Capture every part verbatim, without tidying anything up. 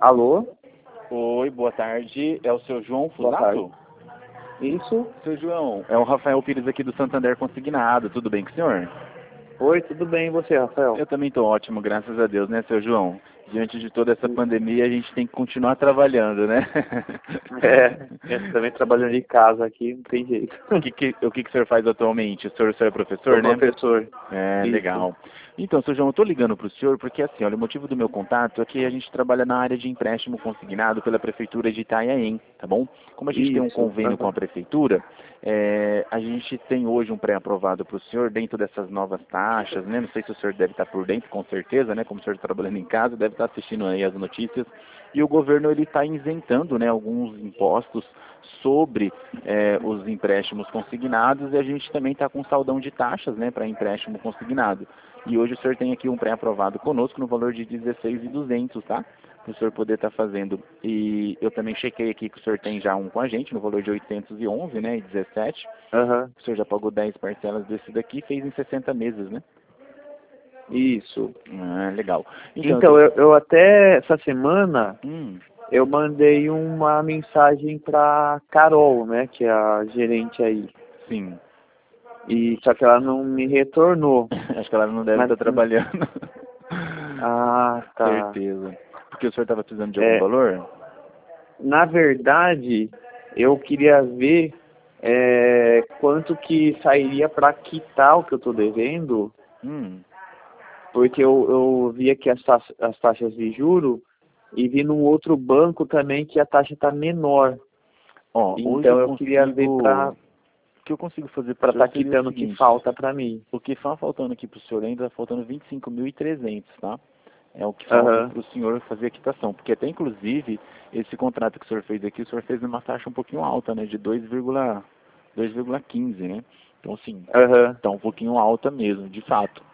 Alô? Oi, boa tarde. É o seu João Boa tarde. Fusato? Isso? Seu João, é o Rafael Pires aqui do Santander Consignado. Tudo bem com o senhor? Oi, tudo bem e você, Rafael? Eu também estou ótimo, graças a Deus, né, seu João? Diante de toda essa pandemia, a gente tem que continuar trabalhando, né? É, eu também trabalhando de casa aqui, não tem jeito. O que, que, o que, que o senhor faz atualmente? O senhor, o senhor é professor, Sou né? professor. É, Isso. legal. Então, seu João, eu estou ligando para o senhor porque, assim, olha, o motivo do meu contato é que a gente trabalha na área de empréstimo consignado pela Prefeitura de Itanhaém, tá bom? Como a gente tem um Isso. convênio com a Aham. Prefeitura, é, a gente tem hoje um pré-aprovado para o senhor dentro dessas novas taxas, né? Não sei se o senhor deve estar por dentro, com certeza, né? Como o senhor está trabalhando em casa, deve estar assistindo aí as notícias. E o governo, ele está isentando, né, alguns impostos sobre é, os empréstimos consignados, e a gente também está com saldão de taxas, né, para empréstimo consignado. E hoje o senhor tem aqui um pré-aprovado conosco no valor de dezesseis mil e duzentos, tá? Para o senhor poder estar fazendo. E eu também chequei aqui que o senhor tem já um com a gente no valor de oitocentos e onze, né, e dezessete. Aham. O senhor já pagou dez parcelas desse daqui, fez em sessenta meses, né? Isso. Ah, legal. Então, eu Então, tô... eu, eu até essa semana Hum, eu mandei uma mensagem pra Carol, né, que é a gerente aí. sim. E só que ela não me retornou. Acho que ela não deve Mas estar trabalhando. ah, tá. Certeza. Porque o senhor estava precisando de algum É, valor? na verdade, eu queria ver é, quanto que sairia para quitar o que eu estou devendo, Hum. porque eu, eu vi aqui as, tax- as taxas de juro e vi num outro banco também que a taxa está menor. Ó, hoje eu Então eu queria ver consigo... para O que eu consigo fazer para o para senhor estar seria o quitando o que seguinte. falta para mim. O que está faltando aqui para o senhor ainda está faltando vinte e cinco mil e trezentos, tá? É o que falta Aham, para o senhor fazer a quitação. Porque até inclusive, esse contrato que o senhor fez aqui, o senhor fez numa taxa um pouquinho alta, né? De dois vírgula quinze, né? Então, assim, aham, está um pouquinho alta mesmo, de fato.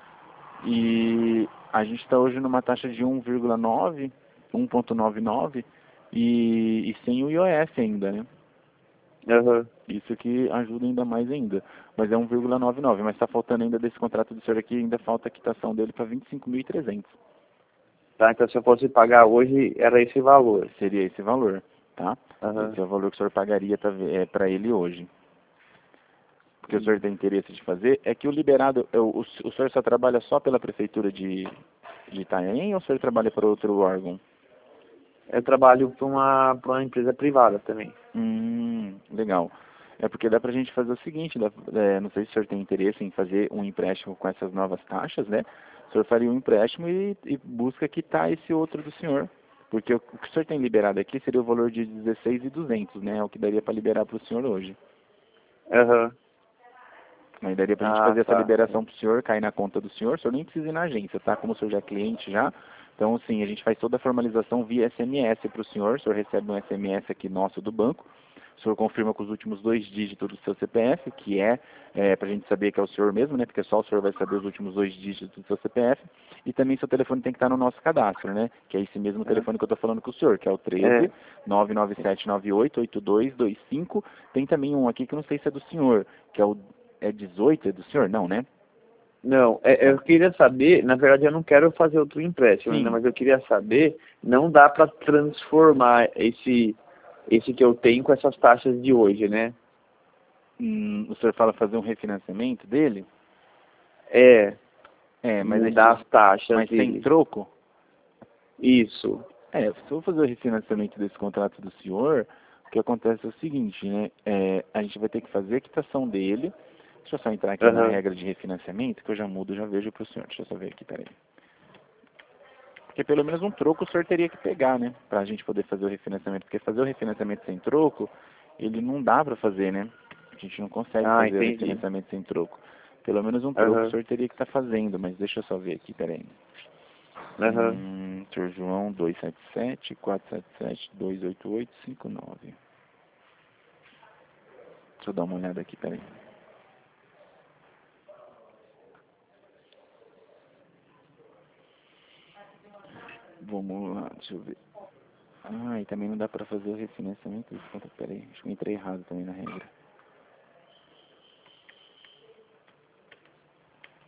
E a gente está hoje numa taxa de um vírgula nove, um vírgula noventa e nove e, e sem o I O F ainda, né? aham. Isso que ajuda ainda mais ainda. Mas é um vírgula noventa e nove, mas está faltando ainda desse contrato do senhor aqui, ainda falta a quitação dele para vinte e cinco mil e trezentos. Tá, então se eu fosse pagar hoje, era esse valor. Seria esse valor, tá? Aham. Esse é o valor que o senhor pagaria para ele hoje. Porque o senhor tem interesse de fazer, é que o liberado, é, o, o senhor só trabalha só pela prefeitura de, de Itanhaém ou o senhor trabalha para outro órgão? Eu trabalho para uma, para uma empresa privada também. Hum, legal. É porque dá pra gente fazer o seguinte, dá- é, não sei se o senhor tem interesse em fazer um empréstimo com essas novas taxas, né? O senhor faria um empréstimo e, e busca quitar esse outro do senhor. Porque o, o que o senhor tem liberado aqui seria o valor de dezesseis mil e duzentos, né? É o que daria para liberar para o senhor hoje. Aham. Aí daria pra gente Ah, fazer essa tá. liberação pro senhor, cair na conta do senhor, o senhor nem precisa ir na agência, tá? Como o senhor já é cliente já, então sim, a gente faz toda a formalização via S M S pro senhor, o senhor recebe um S M S aqui nosso do banco, o senhor confirma com os últimos dois dígitos do seu C P F, que é, é pra gente saber que é o senhor mesmo, né? Porque só o senhor vai saber os últimos dois dígitos do seu C P F, e também seu telefone tem que estar no nosso cadastro, né? Que é esse mesmo telefone que eu tô falando com o senhor, que é o treze, É. nove nove sete nove oito, oito dois dois cinco. Tem também um aqui que eu não sei se é do senhor, que é o é dezoito, é do senhor? Não, né? Não, é, eu queria saber, na verdade eu não quero fazer outro empréstimo ainda, Sim. mas eu queria saber, não dá para transformar esse, esse que eu tenho com essas taxas de hoje, né? Hum, o senhor fala fazer um refinanciamento dele? É, É, mas, aí, mudar as taxas mas sem dele. troco? Isso. É, se eu fazer o refinanciamento desse contrato do senhor, o que acontece é o seguinte, né? É, a gente vai ter que fazer a quitação dele. Deixa eu só entrar aqui na Aham. regra de refinanciamento, que eu já mudo, já vejo para o senhor. Deixa eu só ver aqui, peraí. Porque pelo menos um troco o senhor teria que pegar, né? Pra gente poder fazer o refinanciamento. Porque fazer o refinanciamento sem troco, ele não dá pra fazer, né? A gente não consegue Ah, fazer o entendi. refinanciamento sem troco. Pelo menos um troco o Aham. senhor teria que estar fazendo, mas deixa eu só ver aqui, peraí. Aham. Hum, senhor João, dois sete sete, quatro sete sete, dois oito oito, cinco nove. Deixa eu dar uma olhada aqui, peraí. Vamos lá, deixa eu ver. Ah, e também não dá pra fazer o refinanciamento desse contrato. Peraí, acho que eu entrei errado também na regra.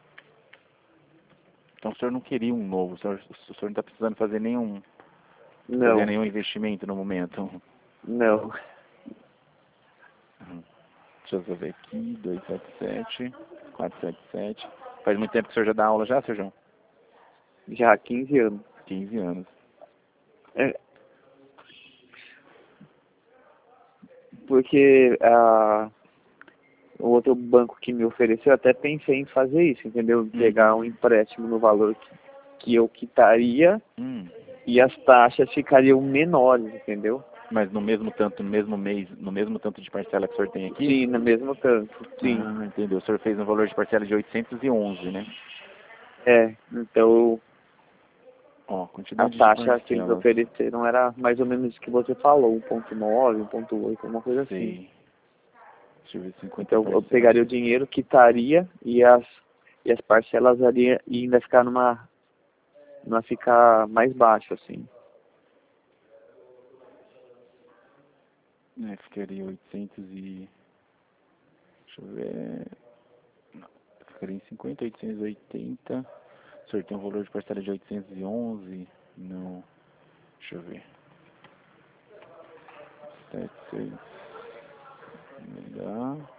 Então o senhor não queria um novo, o senhor, o senhor não está precisando fazer nenhum, Não. Fazer nenhum investimento no momento? Não. Uhum. Deixa eu só ver aqui, duzentos e setenta e sete, quatrocentos e setenta e sete. Faz muito tempo que o senhor já dá aula já, seu João? Já há quinze anos. quinze anos. É. Porque a, o outro banco que me ofereceu, eu até pensei em fazer isso, entendeu? Pegar um empréstimo no valor que, que eu quitaria Hum. e as taxas ficariam menores, entendeu? Mas no mesmo tanto, no mesmo mês, no mesmo tanto de parcela que o senhor tem aqui? Sim, no mesmo tanto, sim. Ah, entendeu. O senhor fez um valor de parcela de oitocentos e onze, né? É, então Ó, a quantidade de taxa que eles parcelas. ofereceram era mais ou menos o que você falou, um ponto nove, um ponto oito, uma coisa assim. Sei. Deixa eu ver, cinquenta Então eu parcelas. pegaria o dinheiro, quitaria e as, e as parcelas ali e ainda ficar numa, numa ficar mais baixo, assim. É, ficaria oitocentos e... Deixa eu ver... Não, ficaria em cinquenta, oitocentos e oitenta. O senhor tem um valor de parcela de oitocentos e onze? Não. Deixa eu ver. setecentos. Não dá.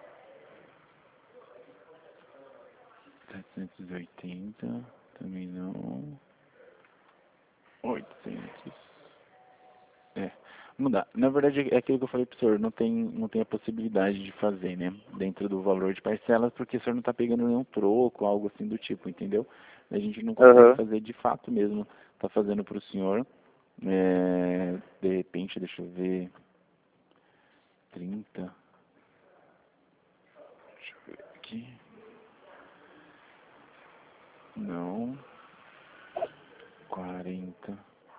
setecentos e oitenta. Também não. oitocentos. É. Não dá. Na verdade, é aquilo que eu falei pro senhor, não tem, não tem a possibilidade de fazer, né? Dentro do valor de parcelas, porque o senhor não está pegando nenhum troco, algo assim do tipo, entendeu? A gente não consegue Aham. fazer de fato mesmo. Tá fazendo pro senhor. É, de repente, deixa eu ver. trinta. Deixa eu ver aqui. Não. quarenta.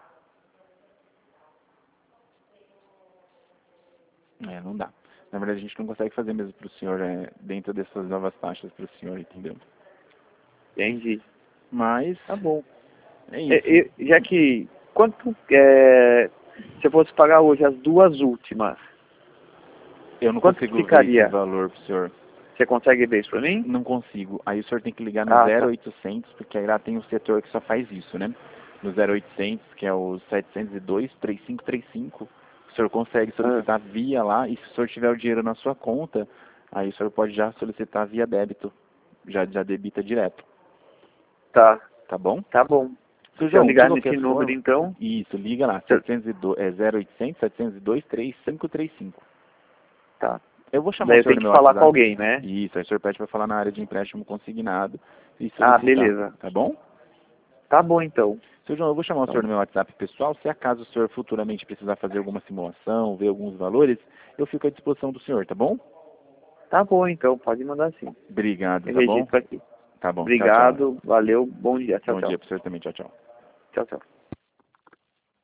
É, não dá. Na verdade, a gente não consegue fazer mesmo pro senhor, é, dentro dessas novas taxas pro senhor, entendeu? Entendi. Mas, Tá bom. é É, isso. é, já que, quanto, é, se eu fosse pagar hoje as duas últimas, Eu não quanto que consigo ver esse ficaria? valor pro senhor. Você consegue ver isso pra mim? Não consigo. Aí o senhor tem que ligar no Ah, zero tá. oitocentos, porque aí lá tem um setor que só faz isso, né? No zero oitocentos, que é o setecentos e dois, trinta e cinco trinta e cinco, o senhor consegue Ah, solicitar via lá, e se o senhor tiver o dinheiro na sua conta, aí o senhor pode já solicitar via débito. Já, já debita direto. tá. Tá bom? Tá bom. Seu Se eu João, de ligar nesse qualquer número, forma, então, isso, liga lá, se eu- setecentos e dois, é zero oitocentos, setecentos e dois, trinta e cinco trinta e cinco. tá. Eu vou chamar Daí o eu senhor tenho no que meu falar com WhatsApp. alguém, né? Isso, aí o senhor pede para falar na área de empréstimo consignado e Ah, solicitar, beleza. tá bom? Tá bom, então. Seu João, eu vou chamar o senhor Então, no meu WhatsApp pessoal. Se acaso o senhor futuramente precisar fazer alguma simulação, ver alguns valores, eu fico à disposição do senhor, tá bom? tá bom, então. Pode mandar sim. Obrigado, Eu tá bom? registro aqui. Tá bom, tchau, tchau. Obrigado. Valeu. Bom dia. Tchau, Bom tchau. dia pro senhor também, tchau, tchau. Tchau, tchau.